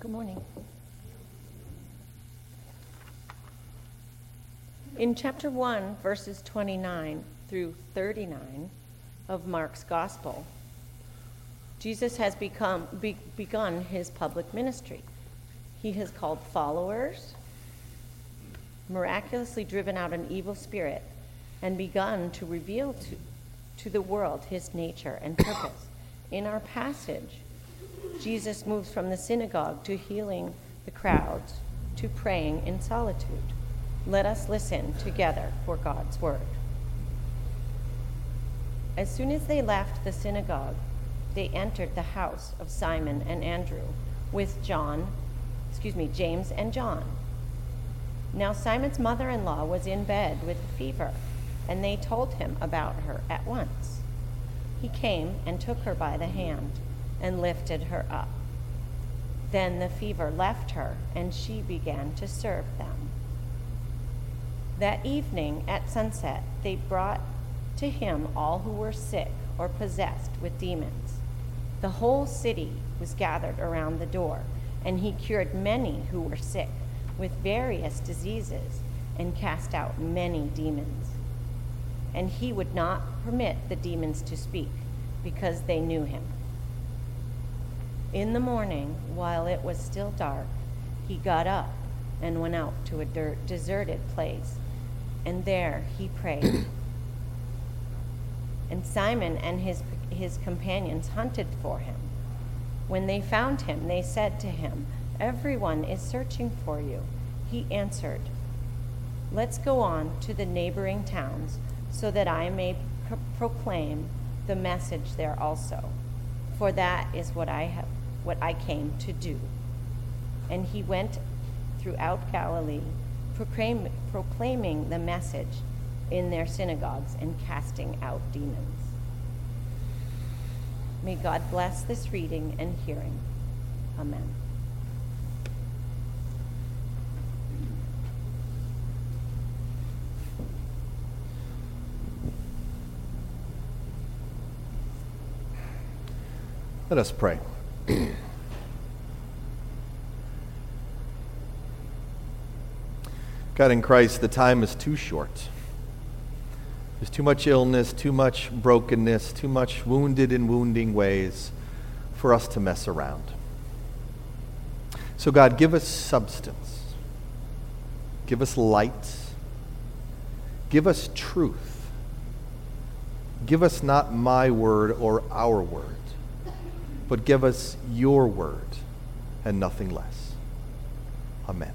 Good morning. In chapter 1, verses 29 through 39 of Mark's Gospel, Jesus has begun his public ministry. He has called followers, miraculously driven out an evil spirit, and begun to reveal to the world his nature and purpose. In our passage, Jesus moves from the synagogue to healing the crowds to praying in solitude. Let us listen together for God's word. As soon as they left the synagogue, they entered the house of Simon and Andrew with James and John. Now Simon's mother-in-law was in bed with a fever, and they told him about her at once. He came and took her by the hand and lifted her up. Then the fever left her, and she began to serve them. That evening at sunset, they brought to him all who were sick or possessed with demons. The whole city was gathered around the door, and he cured many who were sick with various diseases and cast out many demons. And he would not permit the demons to speak, because they knew him. In the morning, while it was still dark, he got up and went out to a deserted place, and there he prayed. And Simon and his companions hunted for him. When they found him, they said to him, "Everyone is searching for you." He answered, "Let's go on to the neighboring towns, so that I may proclaim the message there also, for that is what I came to do." And he went throughout Galilee, proclaiming the message in their synagogues and casting out demons. May God bless this reading and hearing. Amen. Let us pray. God in Christ, the time is too short. There's too much illness, too much brokenness, too much wounded in wounding ways for us to mess around. So God, give us substance. Give us light. Give us truth. Give us not my word or our word, but give us your word and nothing less. Amen.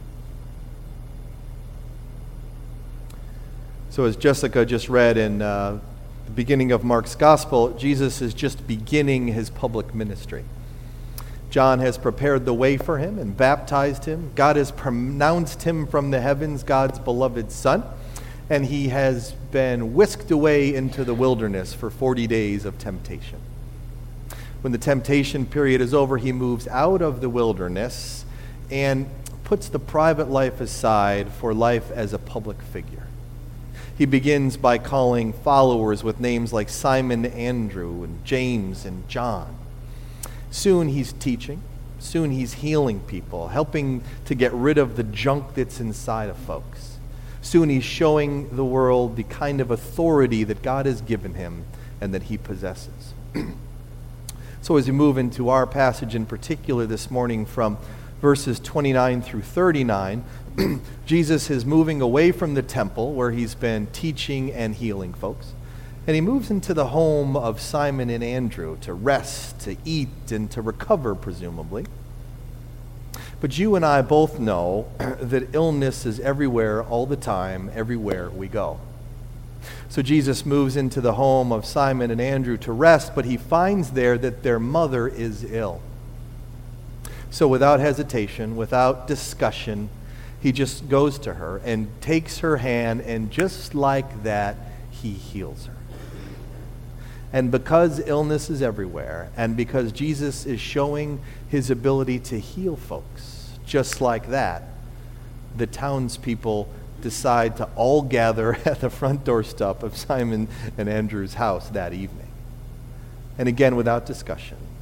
So as Jessica just read in the beginning of Mark's Gospel, Jesus is just beginning his public ministry. John has prepared the way for him and baptized him. God has pronounced him from the heavens God's beloved Son, and he has been whisked away into the wilderness for 40 days of temptation. When the temptation period is over, he moves out of the wilderness and puts the private life aside for life as a public figure. He begins by calling followers with names like Simon, Andrew, and James, and John. Soon he's teaching. Soon he's healing people, helping to get rid of the junk that's inside of folks. Soon he's showing the world the kind of authority that God has given him and that he possesses. So as we move into our passage in particular this morning from verses 29 through 39, Jesus is moving away from the temple where he's been teaching and healing folks. And he moves into the home of Simon and Andrew to rest, to eat, and to recover, presumably. But you and I both know that illness is everywhere, all the time, everywhere we go. So Jesus moves into the home of Simon and Andrew to rest, but he finds there that their mother is ill. So without hesitation, without discussion, he just goes to her and takes her hand, and just like that, he heals her. And because illness is everywhere, and because Jesus is showing his ability to heal folks, just like that, the townspeople decide to all gather at the front doorstep of Simon and Andrew's house that evening. And again, without discussion,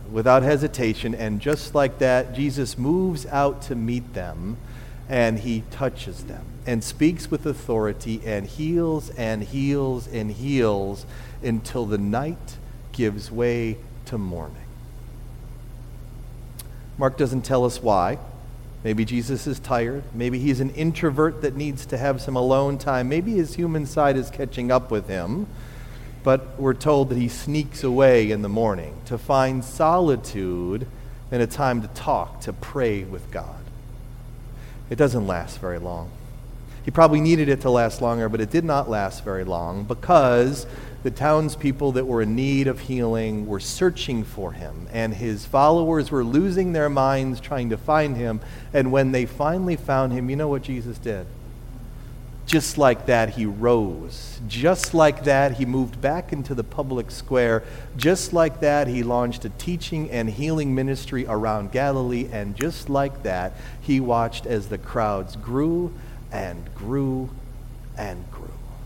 without hesitation, and just like that, Jesus moves out to meet them, and he touches them, and speaks with authority, and heals and heals and heals until the night gives way to morning. Mark doesn't tell us why. Maybe Jesus is tired. Maybe he's an introvert that needs to have some alone time. Maybe his human side is catching up with him. But we're told that he sneaks away in the morning to find solitude and a time to talk, to pray with God. It doesn't last very long. He probably needed it to last longer, but it did not last very long because the townspeople that were in need of healing were searching for him, and his followers were losing their minds trying to find him. And when they finally found him, you know what Jesus did? Just like that, he rose. Just like that, he moved back into the public square. Just like that, he launched a teaching and healing ministry around Galilee. And just like that, he watched as the crowds grew and grew and grew.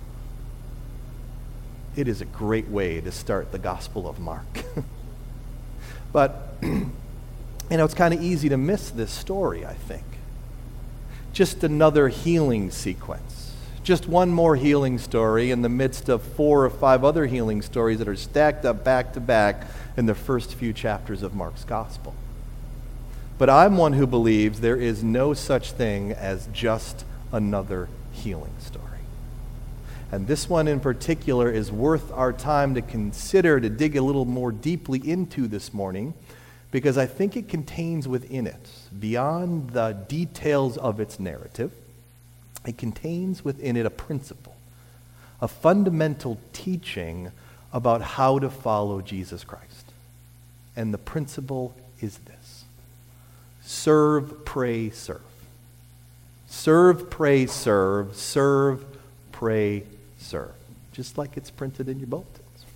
It is a great way to start the Gospel of Mark. But, it's kind of easy to miss this story, I think. Just another healing sequence. Just one more healing story in the midst of 4 or 5 other healing stories that are stacked up back to back in the first few chapters of Mark's Gospel. But I'm one who believes there is no such thing as just another healing story. And this one in particular is worth our time to consider, to dig a little more deeply into this morning, because I think it contains within it, beyond the details of its narrative, it contains within it a principle, a fundamental teaching about how to follow Jesus Christ. And the principle is this: serve, pray, serve. Serve, pray, serve. Serve, pray, serve. Just like it's printed in your bulletins.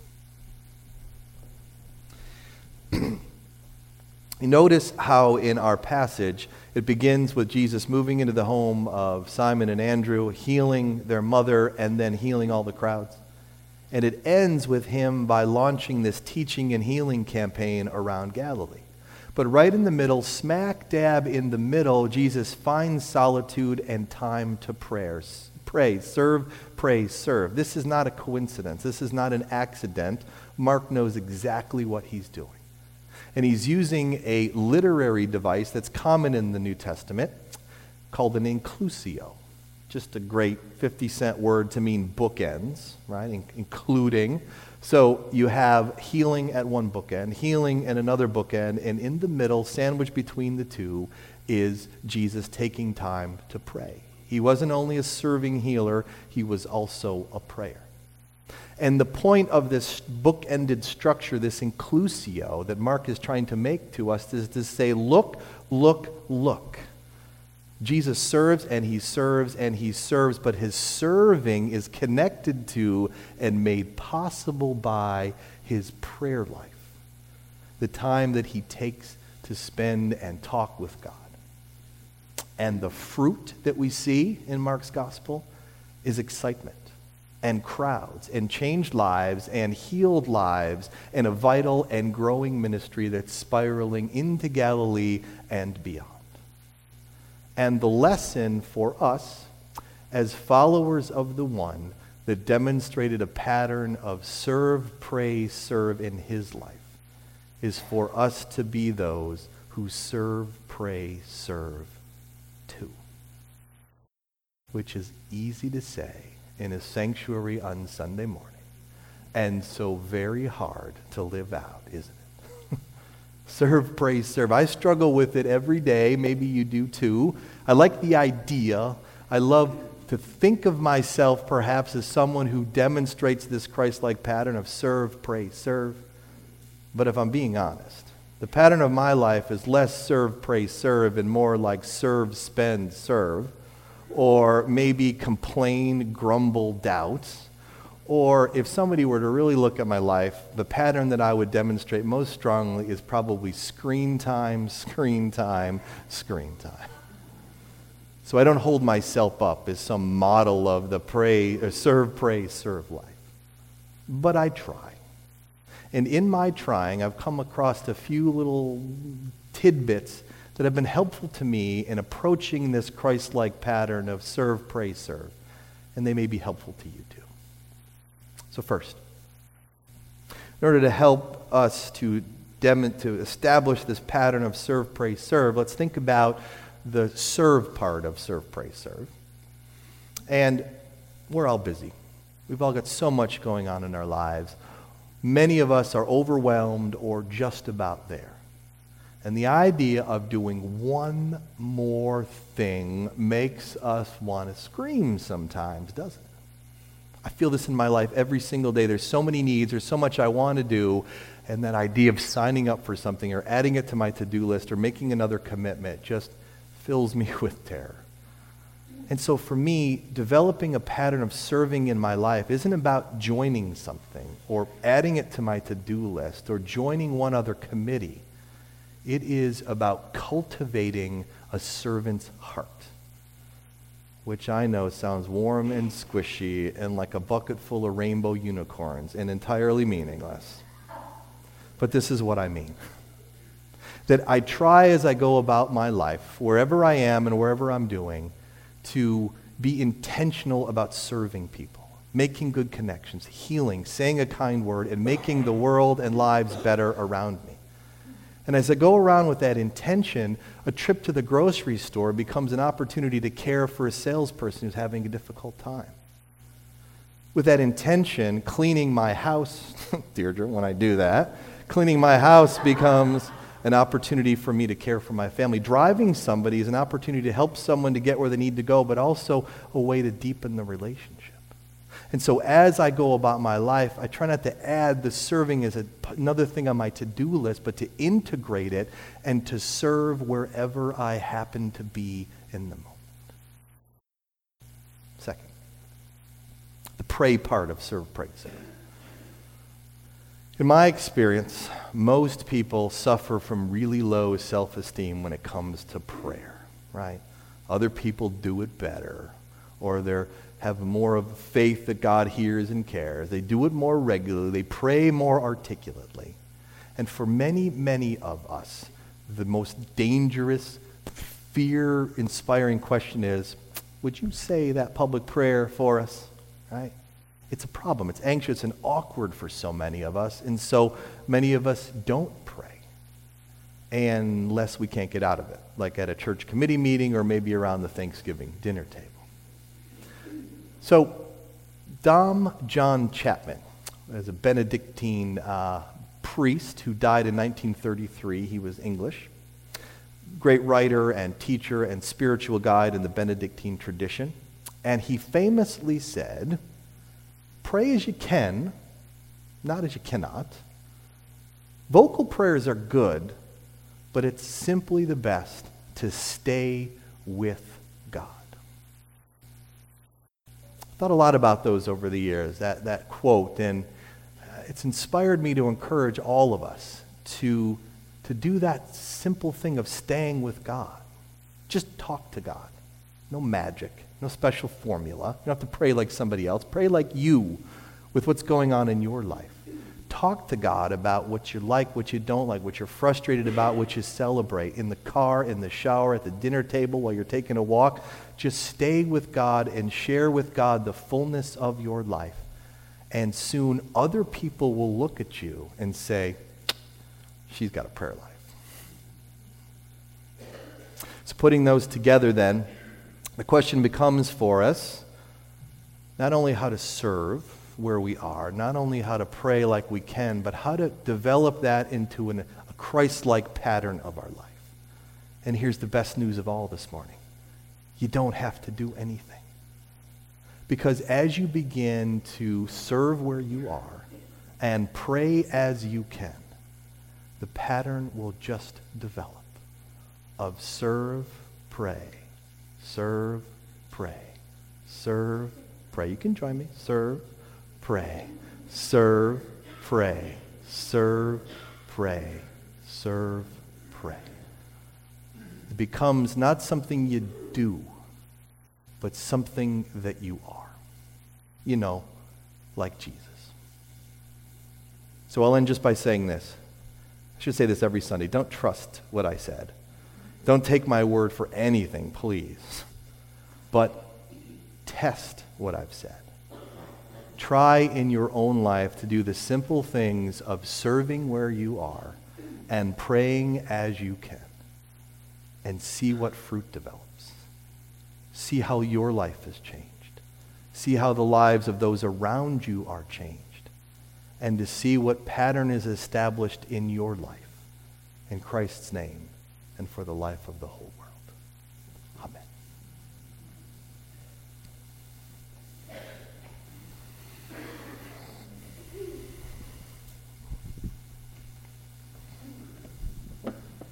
You notice how in our passage it begins with Jesus moving into the home of Simon and Andrew, healing their mother, and then healing all the crowds. And it ends with him by launching this teaching and healing campaign around Galilee. But right in the middle, smack dab in the middle, Jesus finds solitude and time to pray, serve, pray, serve. This is not a coincidence. This is not an accident. Mark knows exactly what he's doing. And he's using a literary device that's common in the New Testament called an inclusio. Just a great 50-cent word to mean bookends, right? Including. So you have healing at one bookend, healing at another bookend, and in the middle, sandwiched between the two, is Jesus taking time to pray. He wasn't only a serving healer, he was also a prayer. And the point of this book-ended structure, this inclusio that Mark is trying to make to us, is to say, look, look, look. Jesus serves and he serves and he serves, but his serving is connected to and made possible by his prayer life. The time that he takes to spend and talk with God. And the fruit that we see in Mark's gospel is excitement and crowds and changed lives and healed lives and a vital and growing ministry that's spiraling into Galilee and beyond. And the lesson for us as followers of the one that demonstrated a pattern of serve, pray, serve in his life is for us to be those who serve, pray, serve too. Which is easy to say in a sanctuary on Sunday morning, and so very hard to live out, isn't it? Serve, pray, serve. I struggle with it every day. Maybe you do too. I like the idea. I love to think of myself perhaps as someone who demonstrates this Christ-like pattern of serve, pray, serve. But if I'm being honest, the pattern of my life is less serve, pray, serve, and more like serve, spend, serve. Or maybe complain, grumble, doubt. Or if somebody were to really look at my life, the pattern that I would demonstrate most strongly is probably screen time, screen time, screen time. So I don't hold myself up as some model of the pray, or serve, pray, serve life. But I try. And in my trying, I've come across a few little tidbits that have been helpful to me in approaching this Christ-like pattern of serve, pray, serve. And they may be helpful to you too. So first, in order to help us to establish this pattern of serve, pray, serve, let's think about the serve part of serve, pray, serve. And we're all busy. We've all got so much going on in our lives. Many of us are overwhelmed or just about there. And the idea of doing one more thing makes us want to scream sometimes, doesn't it? I feel this in my life every single day. There's so many needs, there's so much I want to do, and that idea of signing up for something or adding it to my to-do list or making another commitment just fills me with terror. And so for me, developing a pattern of serving in my life isn't about joining something or adding it to my to-do list or joining one other committee. It is about cultivating a servant's heart, which I know sounds warm and squishy and like a bucket full of rainbow unicorns and entirely meaningless. But this is what I mean. That I try as I go about my life, wherever I am and wherever I'm doing, to be intentional about serving people, making good connections, healing, saying a kind word, and making the world and lives better around me. And as I go around with that intention, a trip to the grocery store becomes an opportunity to care for a salesperson who's having a difficult time. With that intention, cleaning my house, Deirdre, when I do that, cleaning my house becomes an opportunity for me to care for my family. Driving somebody is an opportunity to help someone to get where they need to go, but also a way to deepen the relationship. And so as I go about my life, I try not to add the serving as another thing on my to-do list, but to integrate it and to serve wherever I happen to be in the moment. Second, the pray part of serve, pray, serve. In my experience, most people suffer from really low self-esteem when it comes to prayer, right? Other people do it better, or they have more of faith that God hears and cares. They do it more regularly. They pray more articulately. And for many, many of us, the most dangerous, fear-inspiring question is, would you say that public prayer for us, right? It's a problem. It's anxious and awkward for so many of us, and so many of us don't pray unless we can't get out of it, like at a church committee meeting or maybe around the Thanksgiving dinner table. So, Dom John Chapman is a Benedictine priest who died in 1933. He was English. Great writer and teacher and spiritual guide in the Benedictine tradition. And he famously said, pray as you can, not as you cannot. Vocal prayers are good, but it's simply the best to stay with God. I've thought a lot about those over the years, that quote, and it's inspired me to encourage all of us to do that simple thing of staying with God. Just talk to God. No magic, no special formula. You don't have to pray like somebody else. Pray like you with what's going on in your life. Talk to God about what you like, what you don't like, what you're frustrated about, what you celebrate. In the car, in the shower, at the dinner table, while you're taking a walk. Just stay with God and share with God the fullness of your life. And soon other people will look at you and say, she's got a prayer life. So putting those together then, the question becomes for us, not only how to serve where we are, not only how to pray like we can, but how to develop that into a Christ-like pattern of our life. And here's the best news of all this morning. You don't have to do anything. Because as you begin to serve where you are and pray as you can, the pattern will just develop of serve, pray, serve, pray, serve, pray. You can join me. Serve, pray, serve, pray, serve, pray, serve, pray. It becomes not something you do, but something that you are. You know, like Jesus. So I'll end just by saying this. I should say this every Sunday. Don't trust what I said. Don't take my word for anything, please. But test what I've said. Try in your own life to do the simple things of serving where you are and praying as you can, and see what fruit develops. See how your life has changed. See how the lives of those around you are changed. And to see what pattern is established in your life, in Christ's name, and for the life of the whole world.